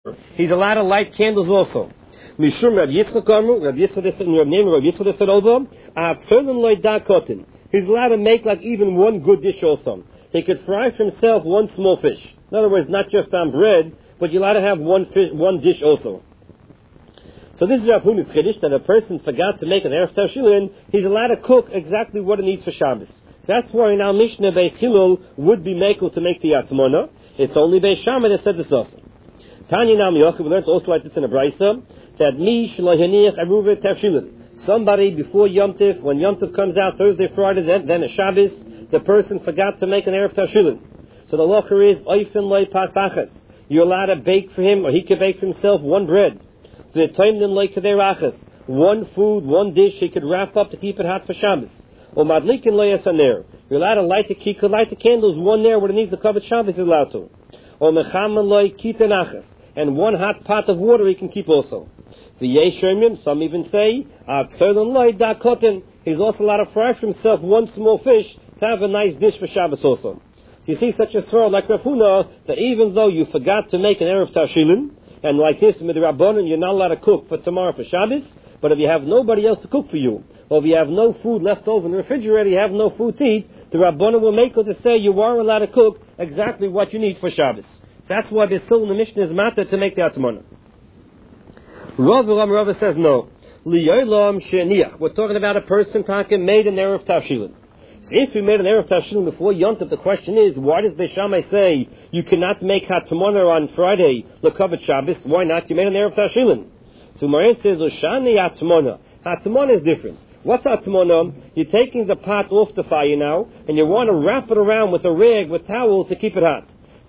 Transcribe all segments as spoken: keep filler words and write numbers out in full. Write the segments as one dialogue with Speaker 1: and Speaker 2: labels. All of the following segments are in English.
Speaker 1: he's allowed to light candles also. Mishum Rab Yitzchak Amru, Rab Yitzchak Rab Name Rab Yitzchak said over, Atzerlin loy da kotin. He's allowed to make like even one good dish also. He could fry for himself one small fish. In other words, not just on bread, but you're allowed to have one fish, one dish also. So this is Rav Huna's chiddush, that a person forgot to make an Erev Tavshilin, he's allowed to cook exactly what he needs for Shabbos. So that's why in our Mishnah, Beis Hillel would be makel to make the Atmona. It's only Beis Shammai that said this also. Tanya Nam Yochid, we learned also like this in a Brisa, that mi shelo yaniach aruva tavshilin. Somebody before Yom Tif, when Yom Tif comes out Thursday, Friday, then, then a Shabbos, the person forgot to make an Erev Tavshilin. So the locher is oifen loy pasachas. You're allowed to bake for him, or he can bake for himself one bread. The toimnim loy kaderachas. One food, one dish he could wrap up to keep it hot for Shabbos. Or madlikin loy asaner. You're allowed to light the he could light the candles one there where it needs to cover Shabbos is allowed to. Or mechaman loy kitanachas. And one hot pot of water he can keep also. The Yeshemim, some even say, he's also allowed to fry for himself one small fish to have a nice dish for Shabbos also. So you see such a throw like Rav Huna, that even though you forgot to make an Erev Tavshilin, and like this, with the Rabbanon, you're not allowed to cook for tomorrow for Shabbos, but if you have nobody else to cook for you, or if you have no food left over in the refrigerator, you have no food to eat, the Rabbanon will make it to say you are allowed to cook exactly what you need for Shabbos. So that's why there's still in the Mishnah is matter to make the Atmana. Rav Ram Rav says no. Liyolam sheniach. We're talking about a person talking made an Erev Tavshilin. So if you made an Erev Tavshilin before Yom Tov, the question is, why does Beis Shammai say you cannot make Hatmana on Friday, L'Kavod Shabbos? Why not? You made an Erev Tavshilin. So Maran says, Oshani Hatmana. Hatmana is different. What's Hatmana? You're taking the pot off the fire now, and you want to wrap it around with a rag, with towels to keep it hot.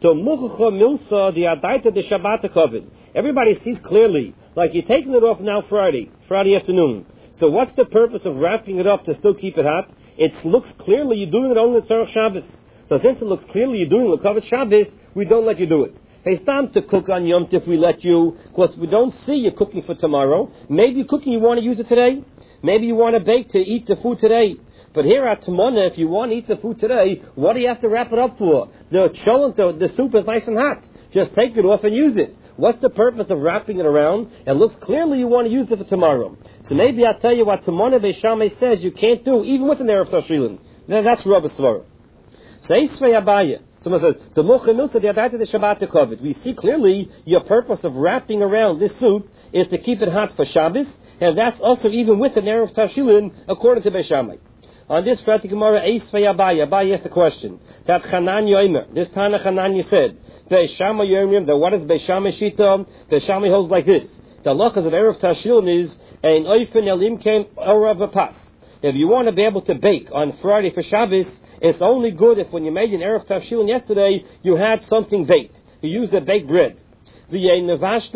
Speaker 1: Everybody sees clearly, like you're taking it off now Friday, Friday afternoon. So what's the purpose of wrapping it up to still keep it hot? It looks clearly you're doing it only Tzarech Shabbos. So since it looks clearly you're doing L'Kavod Shabbos, we don't let you do it. Hey, it's time to cook on Yom Tif, we let you, because we don't see you cooking for tomorrow. Maybe you're cooking, you want to use it today. Maybe you want to bake to eat the food today. But here at Tamona, if you want to eat the food today, what do you have to wrap it up for? The cholent, the soup is nice and hot. Just take it off and use it. What's the purpose of wrapping it around? It looks clearly you want to use it for tomorrow. So maybe I'll tell you what Tamona Beis Shammai says you can't do, even with an Erev Tavshilin. Then that's Rabbi Svara. So Eisvei Abaya. Someone says, the Mocha Milsa, the Adaita, the Shabbat Kovet. We see clearly your purpose of wrapping around this soup is to keep it hot for Shabbos, and that's also even with an Erev Tavshilin, according to Beis Shammai. On this Friday Gemara, Eisvei Abaya, Abaya asked the question. That Chananya Yomer, this Tana Chananya said, Beis Shammai Yomer, that what is Beis Shammai Shita? Beis Shammai holds like this. The halachas of Erev Tavshilin is, ein oifen elim kem orav apas. If you want to be able to bake on Friday for Shabbos, it's only good if when you made an Erev Tavshilin yesterday, you had something baked. You used a baked bread. He holds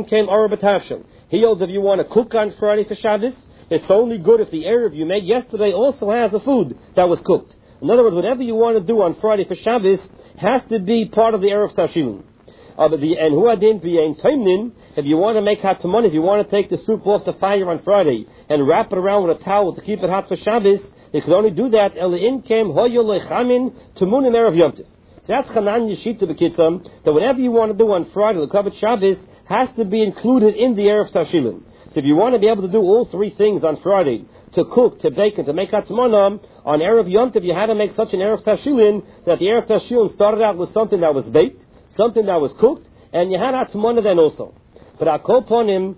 Speaker 1: if you want to cook on Friday for Shabbos, it's only good if the Erev you made yesterday also has a food that was cooked. In other words, whatever you want to do on Friday for Shabbos has to be part of the Erev Tavshilin. Uh, the, and who adin v'yein taimnin, if you want to make hatmon, if you want to take the soup off the fire on Friday and wrap it around with a towel to keep it hot for Shabbos, you can only do that el inkem hoyo lechamin tumun in erev Yom Tov. So that's Chanan Yeshita B'Kitzam, that whatever you want to do on Friday, the L'Kavod Shabbos, has to be included in the Erev Tavshilin. So if you want to be able to do all three things on Friday, to cook, to bake, and to make hatmon, on Erev Yom Tov you had to make such an Erev Tavshilin that the Erev Tavshilin started out with something that was baked, something that was cooked, and you had hatmon then also. But I call upon him,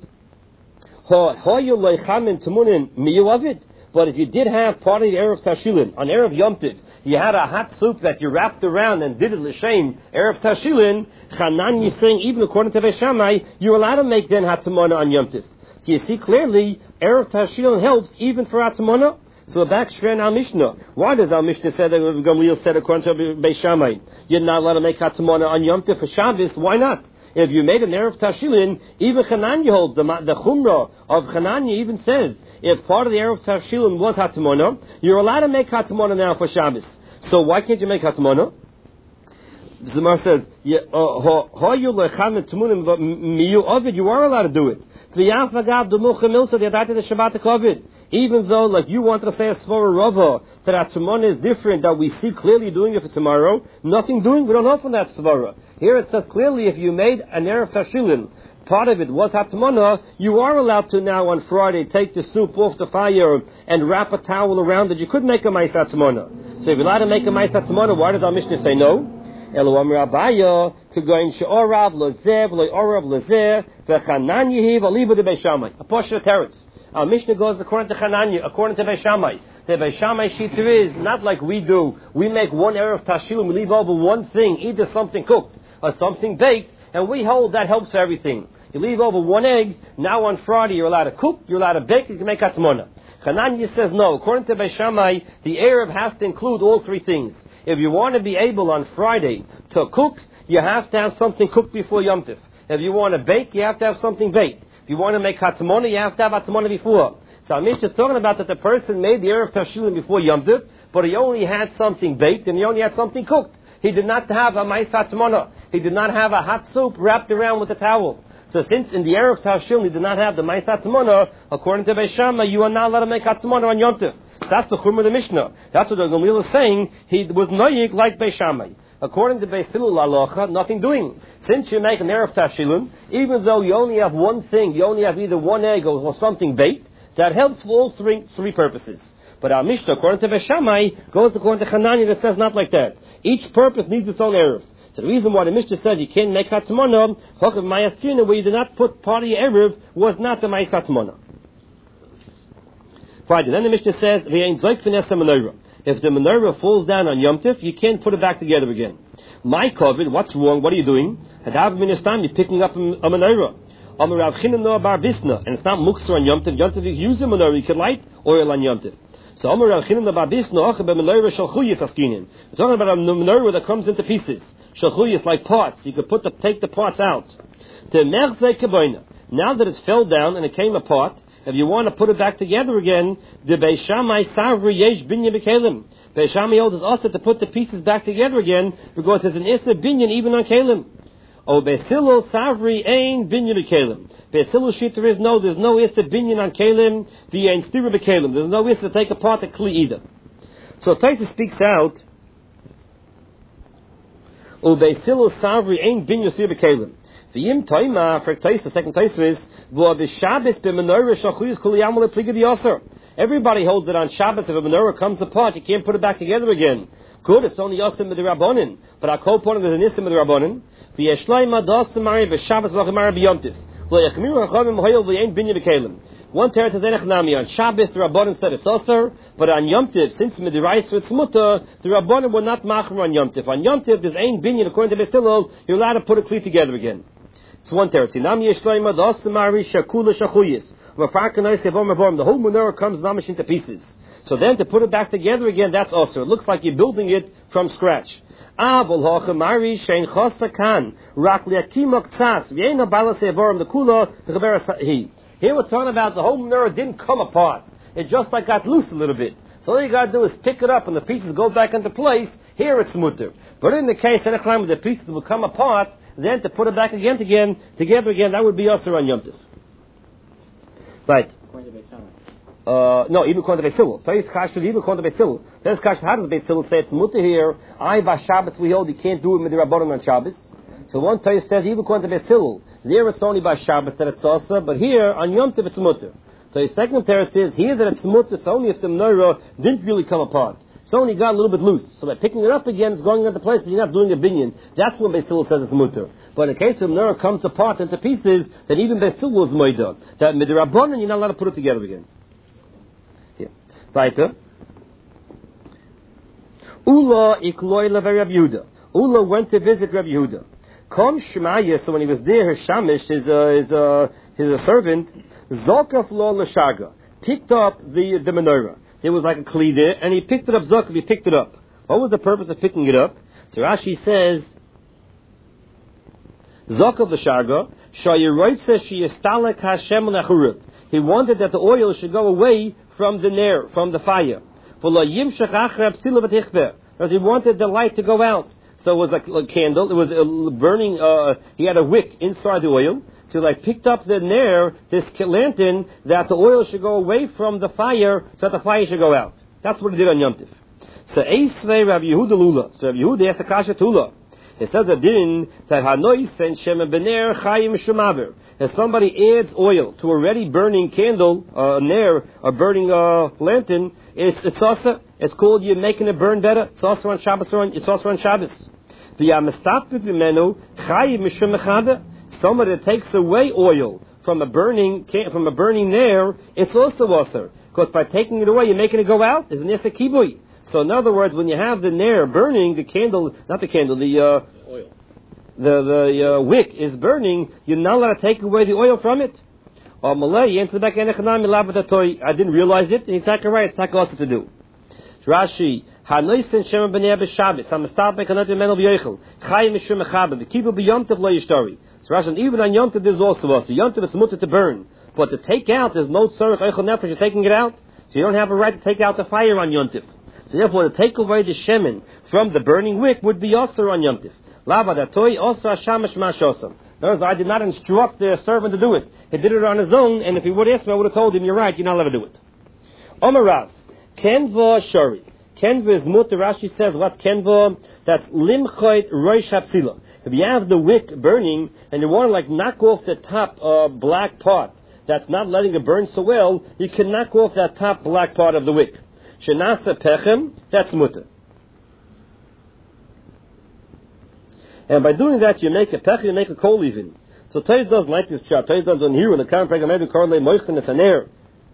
Speaker 1: hoyo leichamin tumunin miyu of it. But if you did have part of the Erev Tavshilin, on Erev Yom Tov, you had a hot soup that you wrapped around and did it l'shem Erev Tavshilin, Chanan is saying, even according to Beis Shammai, you're allowed to make then hatmana on Yom Tov. So you see clearly, Erev Tavshilin helps even for hatmana. So we're back straight in our Mishnah. Why does our Mishnah say that Gamliel said according to Beis Shammai, you're not allowed to make hatmana on Yom Tov for Shabbos? Why not? If you made an Erev Tavshilin, even Chananya holds, the, the Chumrah of Chananya even says, if part of the Erev Tavshilin was hatmana, you're allowed to make hatmana now for Shabbos. So why can't you make hatmana? Zimar says, you Even though, like you wanted to say a Svara Rava, that Atzmona is different, that we see clearly doing it for tomorrow, nothing doing, we don't know from that Svara. Here it says clearly if you made an Erev Tashilin, part of it was Hatmana, you are allowed to now on Friday take the soup off the fire and wrap a towel around it. You could make a Mais Hatmana. So if you're allowed to make a Mais Hatmana, why does our Mishnah say no? Elohim Rabaya, Kagoin She'orav, Lozev, Lo'orav, Lozev, V'chanan Yehiv, Aliva de Beishamai. A portion of Teretz. Our Mishnah goes according to Chananya, according to Beishamai. The Beishamai Shita is not like we do. We make one Erev Tashil, we leave over one thing, either something cooked or something baked, and we hold that helps for everything. You leave over one egg, now on Friday you're allowed to cook, you're allowed to bake, you can make Hatmona. Chananya says no. According to Beishamai, the Erev has to include all three things. If you want to be able on Friday to cook, you have to have something cooked before Yom Tov. If you want to bake, you have to have something baked. If you want to make Hatmona, you have to have Hatmona before. So Amish is talking about that the person made the Erev Tashilin before Yom Tov, but he only had something baked and he only had something cooked. He did not have a Mais Hatmona. He did not have a hot soup wrapped around with a towel. So since in the Erev Tashilin he did not have the Mais Hatmona, according to Beishamai, you are not allowed to make Hatmona on Yom Tov. That's the Chumrah of the Mishnah. That's what the Gamliel is saying. He was noyik like Beishamai. According to Beis Hillel Alocha, nothing doing. Since you make an Erev Tashilin, even though you only have one thing, you only have either one egg or, or something baked, that helps for all three, three purposes. But our Mishnah, according to Beishamai, goes according to Chananya that says not like that. Each purpose needs its own Erev. So the reason why the Mishnah says you can't make Hatmona, Hokav Mayastina, where you did not put part of your Erev, was not the Mais Hatmona. Friday. Then the Mishnah says, if the menorah falls down on Yom Tov, you can't put it back together again. My COVID, what's wrong? What are you doing? You're picking up a menorah. And it's not muksa on Yom Tov. Yom Tov, you use a menorah, you can light oil on Yom Tov. So Amar Rav Chinam Bar Bisna, we're talking about a menorah that comes into pieces. Shalchuyas, like parts. You could put the, take the parts out. Now that it's fell down and it came apart, if you want to put it back together again, the Beishamai Savri Yesh Binyan B'Kelim. Beishamai holds us also to put the pieces back together again because there's an Issa Binyan even on Kelim. Oh, Beis Hillel Savri Ein Binyan B'Kelim. Beis Hillel Shita is no, there's no Issa Binyan on Kelim, the Ein Stira B'Kelim. There's no Issa to take apart the Kli either. So Taisa speaks out, Oh, Beis Hillel Savri Ein Binyan Stira B'Kelim. The Yim Taima, for Taisa, the second Taisa is, everybody holds that on Shabbos, if a menorah comes apart, you can't put it back together again. Good, it's only Yosim with the Rabbonin. But our co-opponent is an Isim with the Rabbonin. One teretz is Enechnami. On Shabbos, the Rabbonin said it's Osir, but on Yom Tiv, since Midirais it's Mutter, the Rabbonin were not Machmer on Yom Tiv. On Yom Tiv, there's Ein Binyan, according to Beis Hillel, you're allowed to put it clean together again. It's one teretz. The whole menorah comes namish into pieces. So then to put it back together again, that's also. It looks like you're building it from scratch. Here we're talking about the whole menorah didn't come apart. It just like got loose a little bit. So all you got to do is pick it up and the pieces go back into place. Here it's mutter. But in the case of the pieces will come apart, then to put it back again, again, together again, that would be also on Yom Tov. Right. Uh, no, even according to Beis Hillel. Today's kasha, even according to Beis Hillel. Today's kasha, how does Beis Hillel say it's mutter here? I by Shabbos we hold you can't do it with the Rabbanon on Shabbos. So one Torah says even according to Beis Hillel, there it's only by Shabbos that it's also, but here on Yom Tov it's mutter. So the second Torah says here that it's mutter, it's only if the menorah didn't really come apart. It's only got a little bit loose. So by picking it up again, it's going into place, but you're not doing a binyan. That's when Beis Hillel says it's mutter. But in the case of menorah comes apart into pieces, then even Beis Hillel is moida. That midrabanan, you're not allowed to put it together again. Here. Weiter. Ula ikloi lever Rabbi Yehuda. Ula went to visit Rabbi Yehuda. Kom Shemaya, so when he was there, his shamish, his, uh, his, uh, his uh, servant, Zokaf lo l'shaga, picked up the, the menorah. There was like a kli there, and he picked it up, Zokaf, he picked it up. What was the purpose of picking it up? So Rashi says, Zokaf l'shaga, Shayiroit says she istalek Hashem l'achurut. He wanted that the oil should go away from the nair, from the fire. Because he wanted the light to go out. So it was like a candle. It was uh, burning. Uh, he had a wick inside the oil. So to like picked up the nair, this lantern, that the oil should go away from the fire so that the fire should go out. That's what he did on Yom Tov. So Eisvei Rav Yehuda Lula. So Rav Yehuda asked the Kasha Tula. It says a din that Hanois and Shema Bener Chayim Shumaver. If somebody adds oil to a ready burning candle, uh, a nair, a burning uh, lantern, it's it's also it's called you're making it burn better. It's also on Shabbos. Or on, it's also on Shabbos. The Amastapik Menu Chayim Shumachaber. Somebody that takes away oil from a burning from a burning nair, it's also also because by taking it away, you're making it go out. There's an Esa Kibui. So in other words, when you have the nair burning, the candle, not the candle, the uh, oil, the the uh, wick is burning, you're not allowed to take away the oil from it. Or Malay, I didn't realize it. And he's not right. It's not also to do. Rashi, Hanoisen Shem B'nei B'Shabbos. I'm a stop by Kanat Menel B'Yochel. Chayim Mishum Mechaber. The keeper B'Yom Tov Lo Yishtori. So Rashi, even on Yom Tov there's also us. Yom Tov is mutter to burn, but to take out there's no tzarich eichel nefesh. You're taking it out, so you don't have a right to take out the fire on Yom Tov. So therefore, to take away the shemen from the burning wick would be also on Yom Tov. Lava datoi also hashamash mashosam. In other words, I did not instruct the servant to do it. He did it on his own, and if he would ask me, I would have told him, you're right, you're not allowed to do it. Omarav, kenva shari. Kenva is mutter. Rashi says, what kenva? That's limchoit roish hapsila. If you have the wick burning, and you want to like knock off the top uh, black part that's not letting it burn so well, you can knock off that top black part of the wick. Shenasa pechem, that's mutter. And by doing that, you make a pechem, you make a coal even. So Taiz doesn't like this chart. Taiz doesn't hear in the current program, maybe correlate moichten is an air.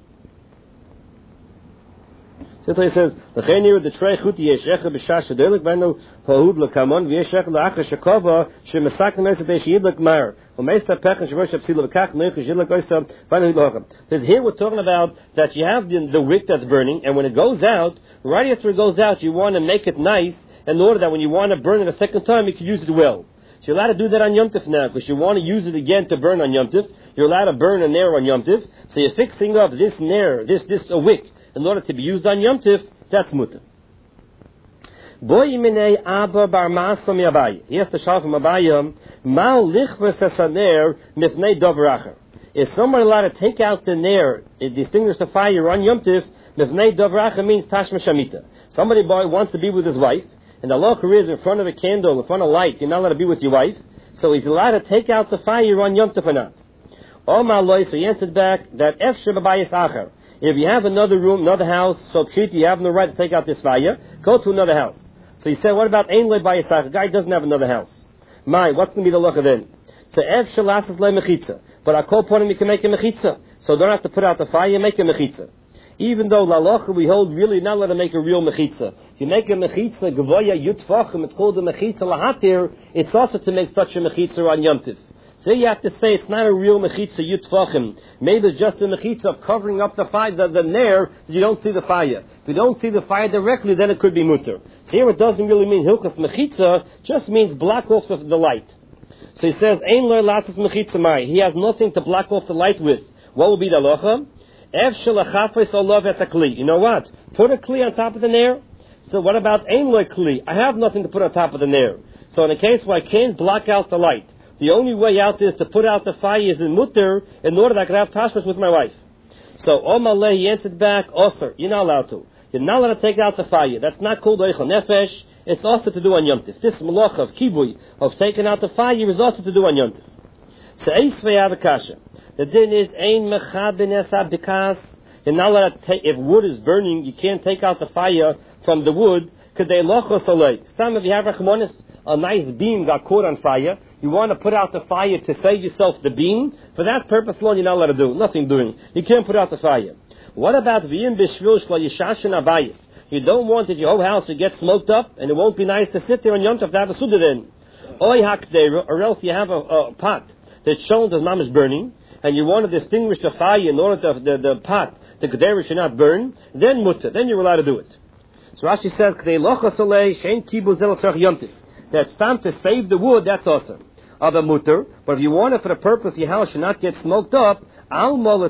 Speaker 1: So he says, the Chaynir, the Trey Chuti Yeshecha B'Shash Adelik Benu Hahud L'Kamon V'Yeshecha L'Achra Shekova Shemesak L'Nesa Deishiyid L'Kmar U'Meisa Pechan Shevosh Apsila V'Kach L'Nech Yishid L'Koisa B'Nu L'Ochem. Says here we're talking about that you have the, the wick that's burning, and when it goes out, right after it goes out, you want to make it nice in order that when you want to burn it a second time, you can use it well. So you're allowed to do that on Yom Tov now, because you want to use it again to burn on Yom Tov. You're allowed to burn a nair on Yom Tov. So you're fixing up this nair, this this a wick, in order to be used on Yom Tov. That's mutter. Boy iminei Abba bar Maso mi Abaye. He has to shout from Abaye. Mal lichvers hasaner mifnei dovracher. Is someone allowed to take out the nair, distinguish the fire on Yom Tov? Mifnei dovracher means tashma shamita. Somebody boy wants to be with his wife, and the law is in front of a candle, in front of light. You're not allowed to be with your wife, so he's allowed to take out the fire on Yom Tov or not. Oh my Lord, so he answered back that efshe b'bayis acher. If you have another room, another house, so treat you have no right to take out this fire. Go to another house. So he said, what about ein loy bayis acher? The guy doesn't have another house. My, what's going to be the luck of then? So efshe lasses loy mechitza. But I call upon him, you can make a mechitza. So don't have to put out the fire, make a mechitza. Even though lalocha we hold really not allowed to make a real mechitza. If you make a mechitza gavoya yutfachim, it's called a mechitza lahatir. It's also to make such a mechitza on Yom Tov. So you have to say it's not a real mechitza yutfachim. Maybe it's just a mechitza of covering up the fire, the, the nair. You don't see the fire. If you don't see the fire directly, then it could be mutter. So here it doesn't really mean hilchas mechitza. Just means block off the, the light. So he says ein lo latzis mechitza mai. He has nothing to block off the light with. What will be the halacha? You know what? Put a kli on top of the nair. So what about ein loy kli? I have nothing to put on top of the nair. So in a case where I can't block out the light, the only way out is to put out the fire is in mutter in order that I can have tashmas with my wife. So Omaleh, he answered back, Osir, you're not allowed to. You're not allowed to take out the fire. That's not called eichel nefesh. It's also to do on Yom Tov. This malacha of kibui, of taking out the fire, is also to do on Yom Tov. So Eisvei Avakasha. The din is ein mechabin esab bikas. You're not allowed to take, if wood is burning, you can't take out the fire from the wood. Kadei lochos alei. Some of you have rachmanis, a nice beam got caught on fire. You want to put out the fire to save yourself the beam. For that purpose alone, you're not allowed to do nothing doing. You can't put out the fire. What about v'im b'shvil shlo yishashin abayis? You don't want that your whole house to get smoked up, and it won't be nice to sit there on Yom Tov to have a suda then. Oy hakdeira, or else you have a, a pot that's shown that mom is burning, and you want to distinguish the fire in order that the, the pot, the kedera should not burn, then mutter, then you're allowed to do it. So Rashi says, that's time to save the wood, that's awesome. Of a mutter, but if you want it for the purpose your house should not get smoked up, even though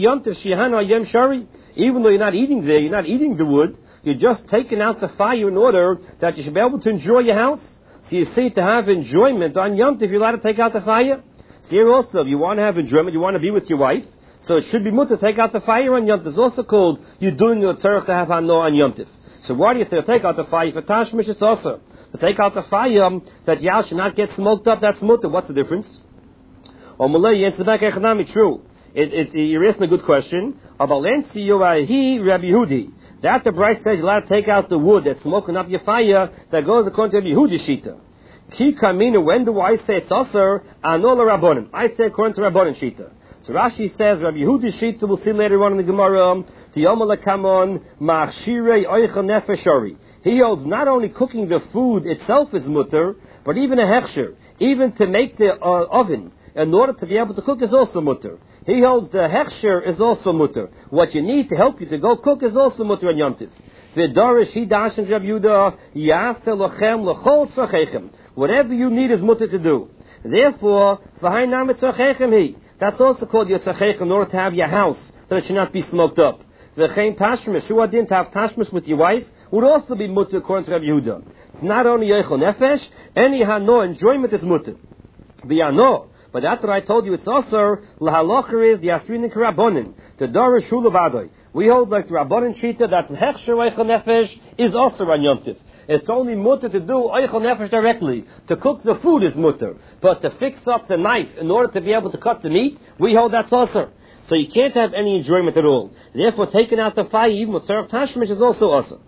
Speaker 1: you're not eating there, you're not eating the wood, you're just taking out the fire in order that you should be able to enjoy your house. So you see, to have enjoyment on Yom Tov, you're allowed to take out the fire. Here also, if you want to have enjoyment, you want to be with your wife, so it should be mutter to take out the fire on Yom Tov. It's also called you're doing your tzarech to have hano on Yom Tov. So why do you say to take out the fire? For tashmish, it's also to take out the fire that Yah should not get smoked up. That's mutter. What's the difference? Or Malay, answer back economic. True. It, it, you're asking a good question. About Lensi Yorahi Rabbi Yehudi. That the Bryce says you're allowed to take out the wood that's smoking up your fire. That goes according to Rabbi Yehudi Shita. Ki kamina. When do I say it's also anola rabbonim? I say according to Rabbonim Shita. So Rashi says, Rabbi Yehudi Shita, we'll see later on in the Gemara, Tiyomalakamon, Machshirei Oichel Nefeshori. He holds not only cooking the food itself is mutter, but even a hechsher, even to make the uh, oven, in order to be able to cook is also mutter. He holds the hechsher is also mutter. What you need to help you to go cook is also mutter on Yom Tov. V'darish he dashen Rabbi Yehuda, Yaseh lochem l'chol tzachechem. Whatever you need is mutter to do. Therefore, v'hai namet tzachechem he. That's also called your tzachech in order to have your house, that it should not be smoked up. V'chein tashmish, who didn't have tashmish with your wife, would also be mutter according to Rabbi Yehuda. It's not only yoichel nefesh, any hano enjoyment is mutter. V'yano, but after I told you it's also, lahalocher is the asrin karabonin, the darish hulavadoi. We hold like the Rabbonin Shita that hechsher oichel nefesh is also on Yom Tov. It's only mutter to do oichel nefesh directly. To cook the food is mutter. But to fix up the knife in order to be able to cut the meat, we hold that's also. So you can't have any enjoyment at all. Therefore, taking out the fire, even with tzarech tashmish, is also also.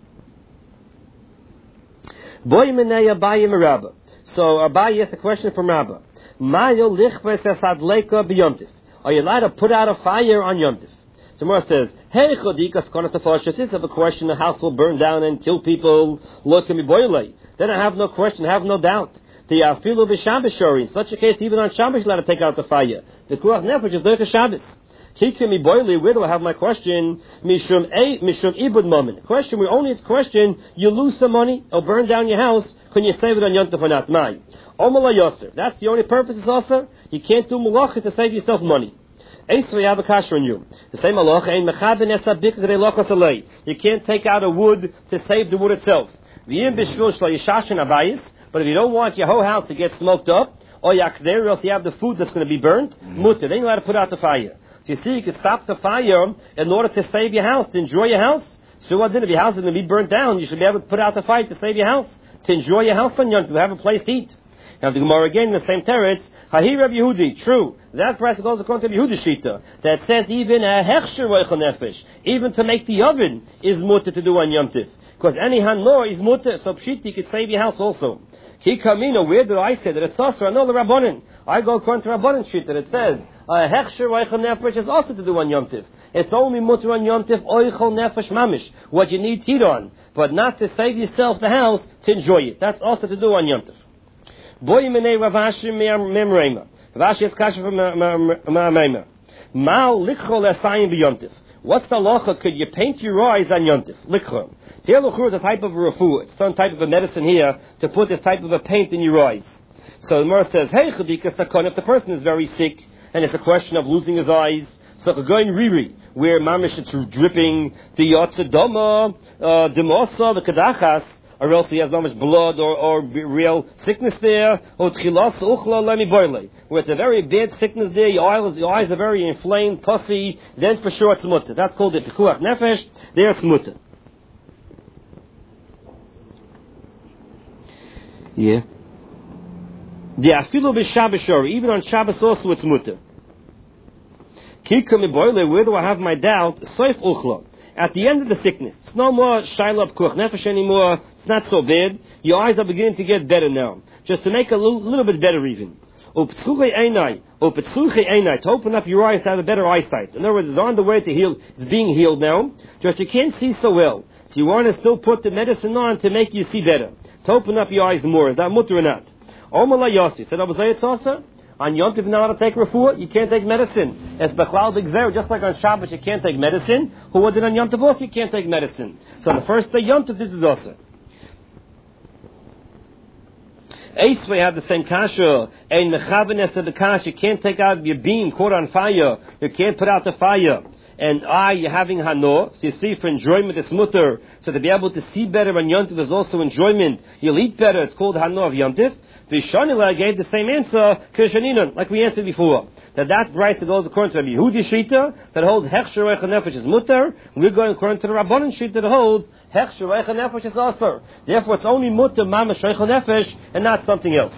Speaker 1: Boy menei Abaye merabba. So Abaye asked a question from Rabba. Mayo lichves esadleika b'Yom Tov. Are you allowed to put out a fire on Yom Tov? So Mor says, hey chodikas konas tefashis. If a question, the house will burn down and kill people. Look at me boilei. Then I have no question, I have no doubt. The afilu b'Shabbos shori. In such a case, even on Shabbos, you're allowed to take out the fire. The kuach nefesh is like a Shabbos. Kikse mi boilei. Where do I have my question? Mishum a mishum ibud moment. Question. We only it's question. You lose some money or burn down your house. Can you save it on Yom Tov or not? Mine. Omala yoser. That's the only purpose. Is also you can't do malachas to save yourself money. You have a kasher on you. The same halacha ain't mechaben esabik grei lochas alei. You can't take out a wood to save the wood itself. V'yim b'shvil shlo yishashin abayis. But if you don't want your whole house to get smoked up, or yakder, or else you have the food that's going to be burnt, mutter. Then you allowed to put out the fire. So you see, you can stop the fire in order to save your house, to enjoy your house. So what then? If your house is going to be burnt down, you should be able to put out the fire to save your house, to enjoy your house on Yom Tov, to have a place to eat. Now the Gemara again in the same teretz, Hahi Rabbi Yehudi, true. That price goes according to Rabbi Yehudi Shita, that says even a hechsher roichel nefesh, even to make the oven is mutter to do on Yom Tov. Because any hanor is mutter, so pshit, you could save your house also. Ki kamino, where did I say that it's also? I know the Rabbonin. I go according to Rabbonin Shita, that it says, a hechsher roichel nefesh is also to do on Yom Tov. It's only mutter on Yom Tov, oichel nefesh mamish, what you need to eat on, but not to save yourself the house, to enjoy it. That's also to do on Yom Tov. Boy menei Ravashi memreima. Ravashi is kasha from Ma'amema. Mal lichol esayim b'Yom Tov. What's the halacha? Could you paint your eyes on Yom Tov? Lichol. Here luchur is a type of a refu. It's some type of a medicine here to put this type of a paint in your eyes. So the Gemara says, hey chadikas takon. If the person is very sick and it's a question of losing his eyes, so going riri, where mamish it's dripping, the yotzedoma, the mosa, the kadachas, or else he has not much blood or, or real sickness there, or where it's a very bad sickness there, your eyes, your eyes are very inflamed, pussy, then for sure it's mutter. That's called the pikuach nefesh, there it's mutter. Yeah. The afilu b'Shabbos shori, even on Shabbos also it's mutter. Where do I have my doubt? Soif uchla. At the end of the sickness, it's no more shaila pikuach nefesh anymore. It's not so bad. Your eyes are beginning to get better now. Just to make a little, little bit better even. To open up your eyes to have a better eyesight. In other words, it's on the way to heal. It's being healed now. Just you can't see so well. So you want to still put the medicine on to make you see better. To open up your eyes more. Is that mutter or not? Omala Yossi. Said Abu Zayed Sosa? On Yom Tov, now to take refuah, you can't take medicine. It's Bechlal B'Gzer, just like on Shabbos, you can't take medicine. Who was it on Yom Tov also, you can't take medicine. So the first day Yom Tov, this is also. Eighth, we have the same kasha. Ein mechabenes of the kasha. You can't take out your beam caught on fire. You can't put out the fire. and I, you're having hano, so you see for enjoyment it's mutter, so to be able to see better on Yontif is also enjoyment, you'll eat better, it's called hano of Yontif. The Shanila gave the same answer, Kirshaninan, like we answered before. That that brayta goes according to Rabbi Yehudi Shita, that holds Hechsher Reicha Nefesh is mutter, we're going according to the Rabbanan Shita that holds Hechsher Reicha Nefesh is asur. Therefore it's only mutter, Mamash Reicha Nefesh, and not something else.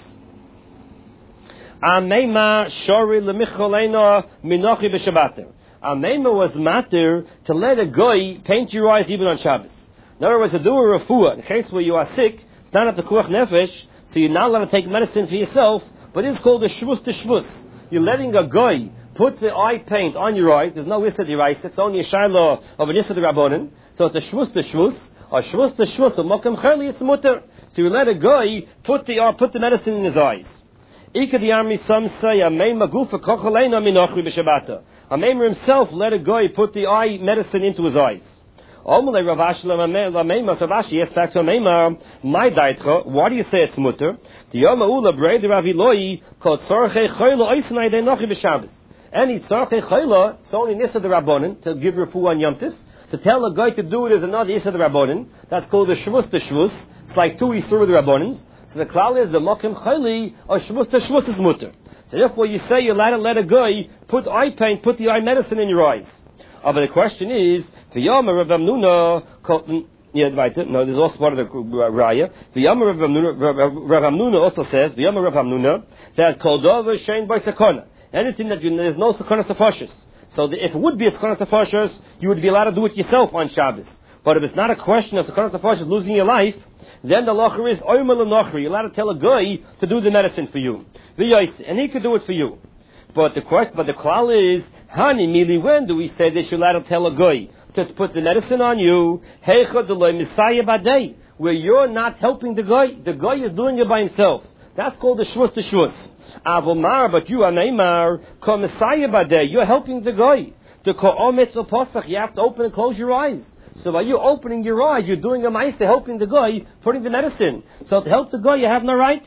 Speaker 1: Ameima Shori Lemicholeina Minochi B'Shabbater. Ameima was matter to let a guy paint your eyes even on Shabbos. In other words, to do a refuah, in case where you are sick, it's not at the Kuach Nefesh, so you're not allowed to take medicine for yourself, but it's called a shvus to shvus. You're letting a guy put the eye paint on your eyes. There's no issa d'iraisa. It's only a shiloh of an issa d'rabbonin. So it's a shvus to shvus. Or shvus to shvus. Or mokam chali, it's mutter. So you let a guy put the, uh, put the medicine in his eyes. Ika the army, some say, Ameima gufa kochaleina minochri b'shabata. Ameima himself let a guy put the eye medicine into his eyes. Omele Ravash Lameima, so Rashi asks back to Ameima, my daitcha, why do you say it's mutter? The Yoma Ula Brei de Raviloi called Tzorchei Chayla Oisanai De Nochi B'Shabbos. Any Tzorchei Chayla, it's only Nissa de Rabbonin, to give refuah on Yom Tif. To tell a guy to do it is another Issa de Rabbonin. That's called the Shvus de Shvus. It's like two Isur de Rabbonins. So the klal is the Mokim Chayli, or Shvus de Shvus is mutter. So therefore you say you're allowed to let a guy put eye paint, put the eye medicine in your eyes. Oh, but the question is, the Yama Rav Amnuna, yeah, right, no, there's also part of the Raya. The Yama Rav Amnuna, Rav Amnuna also says, the Yama Rav Amnuna, that Koldova Shein by Sakona. Anything that you, there's no Sakona Safashis. So the, if it would be a Sakona Safashis, you would be allowed to do it yourself on Shabbos. But if it's not a question of Sakona Safashis losing your life, then the locher is Oymel Nochri. You're allowed to tell a guy to do the medicine for you. And he could do it for you. But the question, but the klal is, Hani mili, when do we say that you're allowed to tell a guy to put the medicine on you? Heicha deloy misayeh badei, where you're not helping the guy. The guy is doing it by himself. That's called the shvus to shvus. Avomar, but you are neimar ko misayeh badei. You're helping the guy. To ko ometz or posach, you have to open and close your eyes. So by you opening your eyes, you're doing a ma'aseh helping the guy putting the medicine. So to help the guy, you have no right.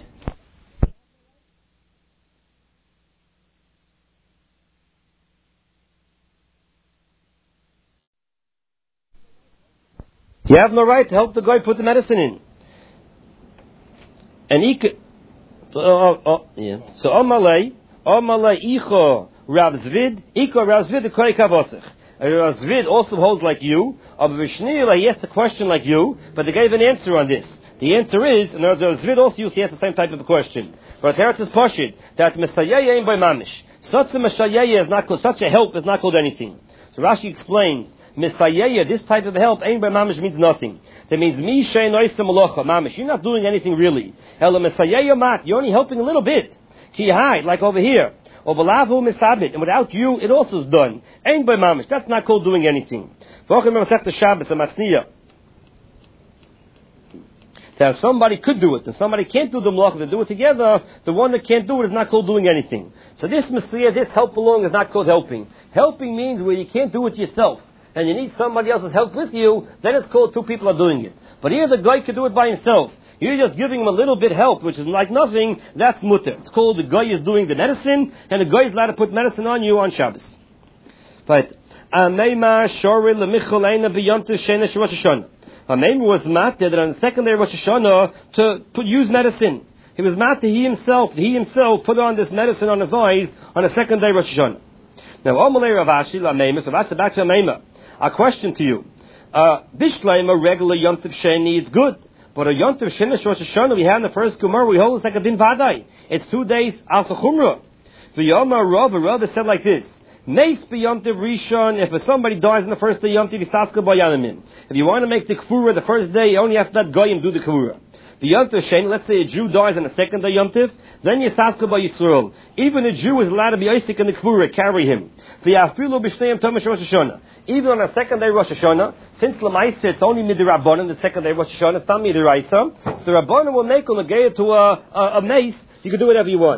Speaker 1: You have no right to help the guy put the medicine in. And he could, so, oh, oh, yeah. So, Omalei, Omalei, Icho, Rav Zvid, Icho, Rav Zvid, the Koi Kavosech. Rav Zvid also holds like you. Of Vishnila, he asked a question like you, but they gave an answer on this. The answer is, and Rav Zvid also used to answer the same type of a question. But Teretz is Pashid, that Mesayeh ain't by Mamish. Such a Mesayeh is not called, such a help is not called anything. So Rashi explains, Misayeh, this type of help, ain't by mamish means nothing. That means mi shein oisa malacha mamish. You're not doing anything really. Ela misayeh mat, you're only helping a little bit. Ki hai, like over here. Or balavu misabit, and without you, it also is done. Ain't by mamish. That's not called doing anything. V'ochem Masechta Shabbos a matniya. That if somebody could do it, and somebody can't do the malacha, they do it together, the one that can't do it is not called doing anything. So this misayeh, this help along is not called helping. Helping means where you can't do it yourself, and you need somebody else's help with you, then it's called two people are doing it. But here the guy can do it by himself. You're just giving him a little bit help, which is like nothing, that's mutter. It's called the guy is doing the medicine, and the guy is allowed to put medicine on you on Shabbos. Right. Ameima shori lemichol eina b'yomtiv shena Rosh Hashanah. Ameima was matter that on the second day of Rosh Hashanah to put, use medicine. He was matter, he himself, he himself put on this medicine on his eyes on the second day of Rosh Hashanah. Now, Omalei Ravashi l'Ameima, so that's back to Ameima. A question to you. Bishleim, a regular Yom Tov Sheni, it's good. But a Yom Tov Sheni Rosh Hashanah, we had in the first Gemara, we hold it's like a Din Vadai. It's two days Asa Chumrah. The Yom Rav, a Rav said like this. Meis B'Yom Tov Rishon, if somebody dies on the first day Yom Tov, Yisaska B'Yanamin. If you want to make the Kfura the first day, you only have to let Goyim do the Kfura. The Yom Tov Sheni, let's say a Jew dies on the second day Yom Tov, then Yisaska B'Yisrael. Even a Jew is allowed to be Isaac in the Kfura, carry him. V'Yafilu B'Shteyim Tomash Rosh Hashanah. Even on the second day Rosh Hashanah, since Lamaisa it's only Midirabbanan, the second day Rosh Hashanah, it's not Midiraisa, so the Rabbanan will make on the to a, a, a mace, you can do whatever you want.